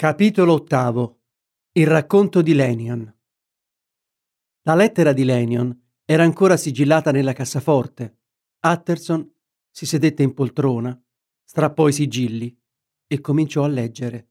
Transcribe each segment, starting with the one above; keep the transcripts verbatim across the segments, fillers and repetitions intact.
Capitolo ottavo. Il racconto di Lanyon. La lettera di Lanyon era ancora sigillata nella cassaforte. Utterson si sedette in poltrona, strappò i sigilli e cominciò a leggere.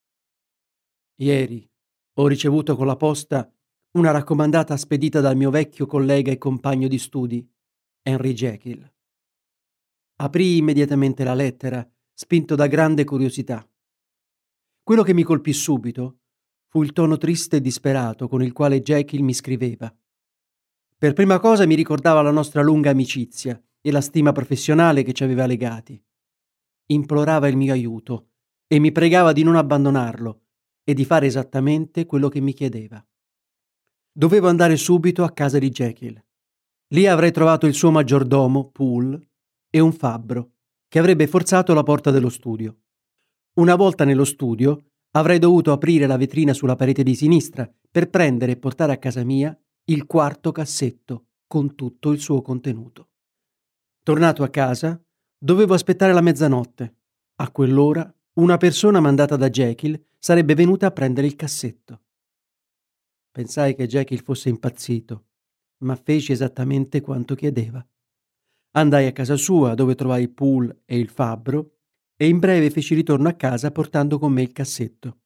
Ieri ho ricevuto con la posta una raccomandata spedita dal mio vecchio collega e compagno di studi, Henry Jekyll. Aprii immediatamente la lettera, spinto da grande curiosità. Quello che mi colpì subito fu il tono triste e disperato con il quale Jekyll mi scriveva. Per prima cosa mi ricordava la nostra lunga amicizia e la stima professionale che ci aveva legati. Implorava il mio aiuto e mi pregava di non abbandonarlo e di fare esattamente quello che mi chiedeva. Dovevo andare subito a casa di Jekyll. Lì avrei trovato il suo maggiordomo, Poole, e un fabbro, che avrebbe forzato la porta dello studio. Una volta nello studio, avrei dovuto aprire la vetrina sulla parete di sinistra per prendere e portare a casa mia il quarto cassetto con tutto il suo contenuto. Tornato a casa, dovevo aspettare la mezzanotte. A quell'ora, una persona mandata da Jekyll sarebbe venuta a prendere il cassetto. Pensai che Jekyll fosse impazzito, ma feci esattamente quanto chiedeva. Andai a casa sua, dove trovai Poole e il fabbro, e in breve feci ritorno a casa portando con me il cassetto.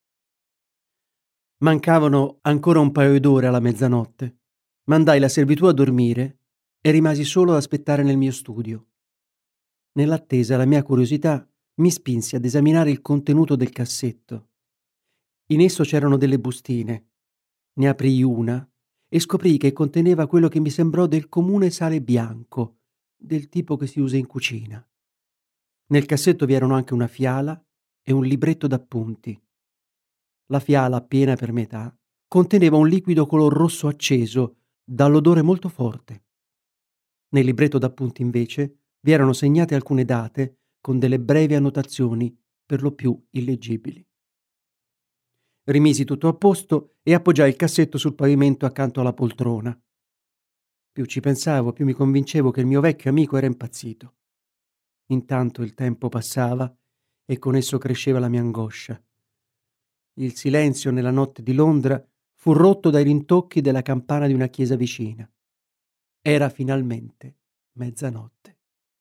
Mancavano ancora un paio d'ore alla mezzanotte. Mandai la servitù a dormire e rimasi solo ad aspettare nel mio studio. Nell'attesa la mia curiosità mi spinse ad esaminare il contenuto del cassetto. In esso c'erano delle bustine. Ne aprii una e scoprii che conteneva quello che mi sembrò del comune sale bianco, del tipo che si usa in cucina. Nel cassetto vi erano anche una fiala e un libretto d'appunti. La fiala, piena per metà, conteneva un liquido color rosso acceso, dall'odore molto forte. Nel libretto d'appunti, invece, vi erano segnate alcune date con delle brevi annotazioni, per lo più illeggibili. Rimisi tutto a posto e appoggiai il cassetto sul pavimento accanto alla poltrona. Più ci pensavo, più mi convincevo che il mio vecchio amico era impazzito. Intanto il tempo passava e con esso cresceva la mia angoscia. Il silenzio nella notte di Londra fu rotto dai rintocchi della campana di una chiesa vicina. Era finalmente mezzanotte.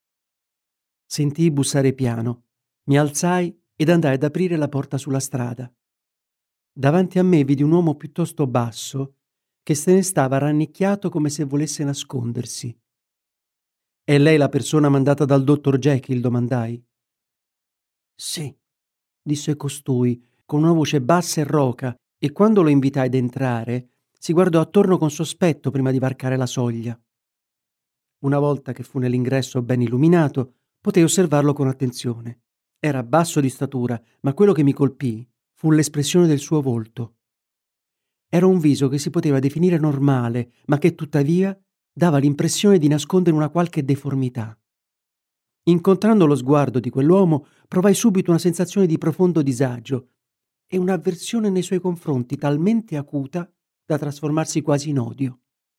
Sentii bussare piano, mi alzai ed andai ad aprire la porta sulla strada. Davanti a me vidi un uomo piuttosto basso che se ne stava rannicchiato come se volesse nascondersi. «È lei la persona mandata dal dottor Jekyll?» domandai. «Sì», disse costui con una voce bassa e roca, e quando lo invitai ad entrare si guardò attorno con sospetto prima di varcare la soglia. Una volta che fu nell'ingresso ben illuminato, potei osservarlo con attenzione. Era basso di statura, ma quello che mi colpì fu l'espressione del suo volto. Era un viso che si poteva definire normale, ma che tuttavia dava l'impressione di nascondere una qualche deformità. Incontrando lo sguardo di quell'uomo, provai subito una sensazione di profondo disagio e un'avversione nei suoi confronti talmente acuta da trasformarsi quasi in odio.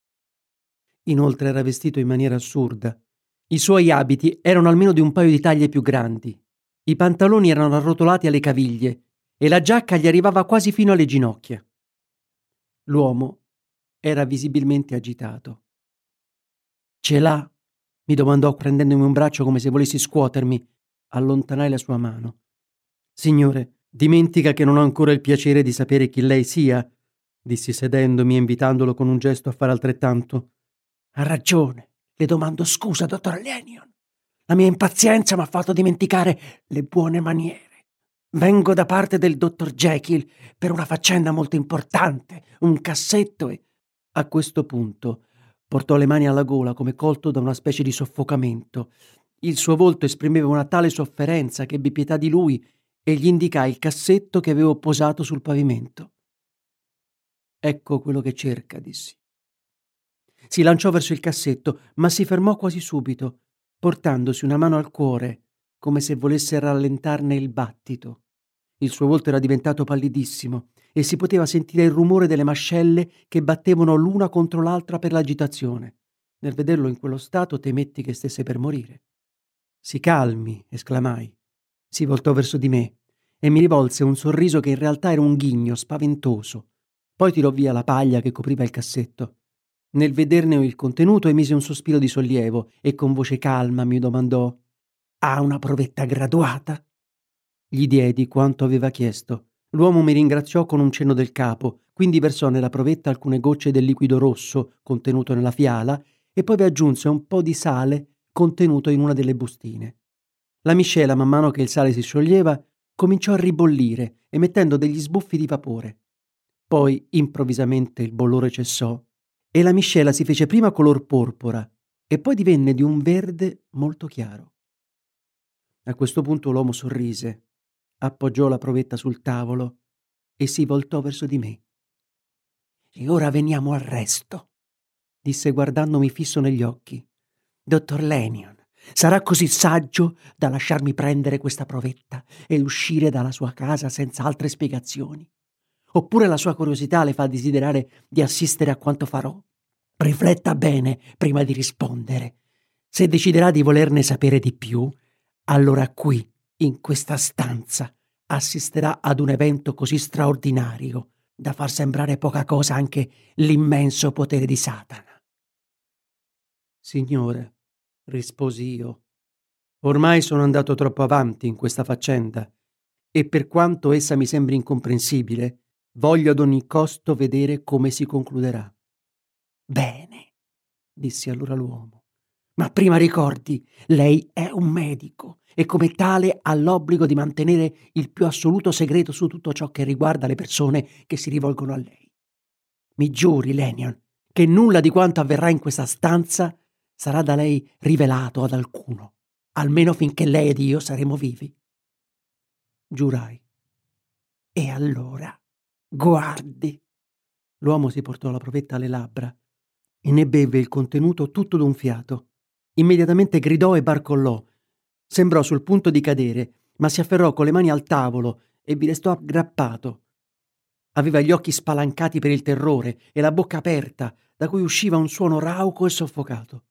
Inoltre era vestito in maniera assurda. I suoi abiti erano almeno di un paio di taglie più grandi. I pantaloni erano arrotolati alle caviglie e la giacca gli arrivava quasi fino alle ginocchia. L'uomo era visibilmente agitato. «Ce l'ha?» mi domandò prendendomi un braccio come se volessi scuotermi. Allontanai la sua mano. «Signore, dimentica che non ho ancora il piacere di sapere chi lei sia», dissi sedendomi e invitandolo con un gesto a fare altrettanto. «Ha ragione. Le domando scusa, dottor Lanyon. La mia impazienza mi ha fatto dimenticare le buone maniere. Vengo da parte del dottor Jekyll per una faccenda molto importante, un cassetto e...» A questo punto portò le mani alla gola come colto da una specie di soffocamento. Il suo volto esprimeva una tale sofferenza che ebbi pietà di lui e gli indicai il cassetto che avevo posato sul pavimento. «Ecco quello che cerca», dissi. Si lanciò verso il cassetto, ma si fermò quasi subito, portandosi una mano al cuore, come se volesse rallentarne il battito. Il suo volto era diventato pallidissimo e si poteva sentire il rumore delle mascelle che battevano l'una contro l'altra per l'agitazione. Nel vederlo in quello stato temetti che stesse per morire. «Si calmi», esclamai. Si voltò verso di me e mi rivolse un sorriso che in realtà era un ghigno spaventoso. Poi tirò via la paglia che copriva il cassetto. Nel vederne il contenuto emise un sospiro di sollievo e con voce calma mi domandò: «Ha una provetta graduata?» Gli diedi quanto aveva chiesto. L'uomo mi ringraziò con un cenno del capo, quindi versò nella provetta alcune gocce del liquido rosso contenuto nella fiala e poi vi aggiunse un po' di sale contenuto in una delle bustine. La miscela, man mano che il sale si scioglieva, cominciò a ribollire, emettendo degli sbuffi di vapore. Poi, improvvisamente, il bollore cessò e la miscela si fece prima color porpora e poi divenne di un verde molto chiaro. A questo punto l'uomo sorrise, appoggiò la provetta sul tavolo e si voltò verso di me. «E ora veniamo al resto», disse guardandomi fisso negli occhi. «Dottor Lanyon, sarà così saggio da lasciarmi prendere questa provetta e uscire dalla sua casa senza altre spiegazioni? Oppure la sua curiosità le fa desiderare di assistere a quanto farò? Rifletta bene prima di rispondere. Se deciderà di volerne sapere di più, allora qui, in questa stanza, assisterà ad un evento così straordinario da far sembrare poca cosa anche l'immenso potere di Satana». «Signore», risposi io, «ormai sono andato troppo avanti in questa faccenda e per quanto essa mi sembri incomprensibile, voglio ad ogni costo vedere come si concluderà». «Bene», disse allora l'uomo, «ma prima ricordi, lei è un medico e come tale ha l'obbligo di mantenere il più assoluto segreto su tutto ciò che riguarda le persone che si rivolgono a lei. Mi giuri, Lanyon, che nulla di quanto avverrà in questa stanza sarà da lei rivelato ad alcuno, almeno finché lei ed io saremo vivi». Giurai. «E allora, guardi». L'uomo si portò la provetta alle labbra e ne bevve il contenuto tutto d'un fiato. Immediatamente gridò e barcollò. Sembrò sul punto di cadere, ma si afferrò con le mani al tavolo e vi restò aggrappato. Aveva gli occhi spalancati per il terrore e la bocca aperta, da cui usciva un suono rauco e soffocato.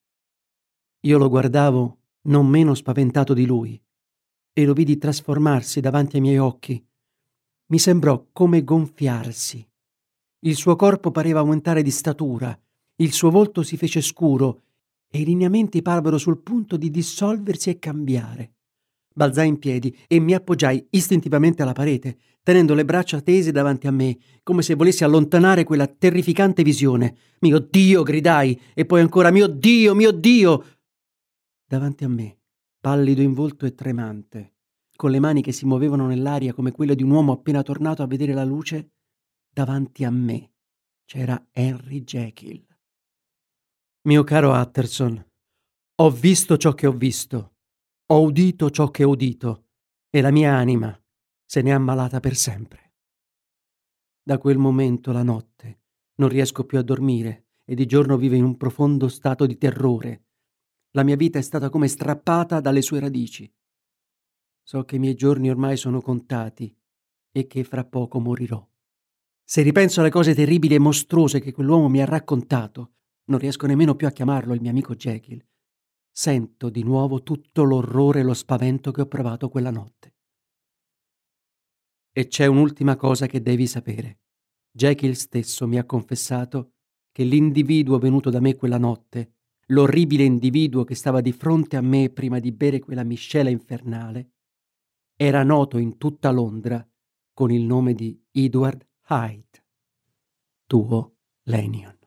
Io lo guardavo non meno spaventato di lui e lo vidi trasformarsi davanti ai miei occhi. Mi sembrò come gonfiarsi. Il suo corpo pareva aumentare di statura, il suo volto si fece scuro e i lineamenti parvero sul punto di dissolversi e cambiare. Balzai in piedi e mi appoggiai istintivamente alla parete, tenendo le braccia tese davanti a me, come se volessi allontanare quella terrificante visione. «Mio Dio!» gridai, e poi ancora «Mio Dio! Mio Dio!» Davanti a me, pallido in volto e tremante, con le mani che si muovevano nell'aria come quelle di un uomo appena tornato a vedere la luce, davanti a me c'era Henry Jekyll. «Mio caro Utterson, ho visto ciò che ho visto. Ho udito ciò che ho udito e la mia anima se n'è ammalata per sempre. Da quel momento la notte non riesco più a dormire e di giorno vivo in un profondo stato di terrore. La mia vita è stata come strappata dalle sue radici. So che i miei giorni ormai sono contati e che fra poco morirò. Se ripenso alle cose terribili e mostruose che quell'uomo mi ha raccontato, non riesco nemmeno più a chiamarlo il mio amico Jekyll. Sento di nuovo tutto l'orrore e lo spavento che ho provato quella notte. E c'è un'ultima cosa che devi sapere. Jekyll stesso mi ha confessato che l'individuo venuto da me quella notte, l'orribile individuo che stava di fronte a me prima di bere quella miscela infernale, era noto in tutta Londra con il nome di Edward Hyde. Tuo Lanyon.